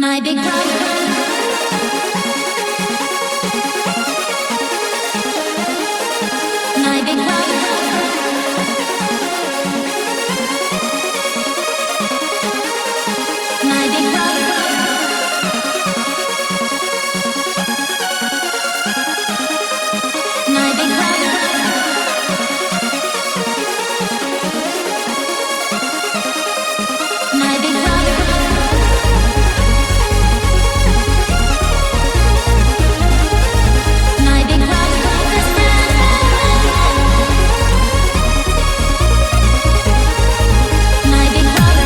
My big brother, my big brother, my big brother, my big brother, my big brother. My big brother, best friend. My big brother.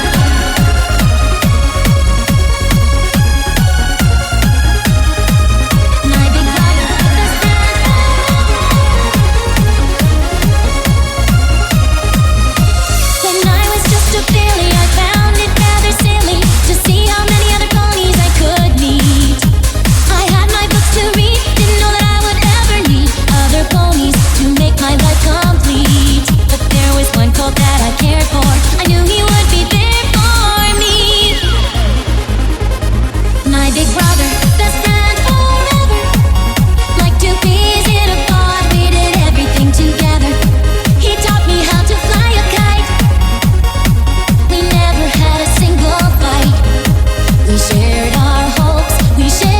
My big brother, best friend. When I was just a filly, I found it rather silly to see how many other ponies I could meet. I had my books to read, didn't know that I would ever need other ponies to make my life complete. But there was one colt that I cared for. I knew he would be there for me. My big brother, best friend forever. Like two peas in a pod, we did everything together. He taught me how to fly a kite. We never had a single fight. We shared our hopes, we shared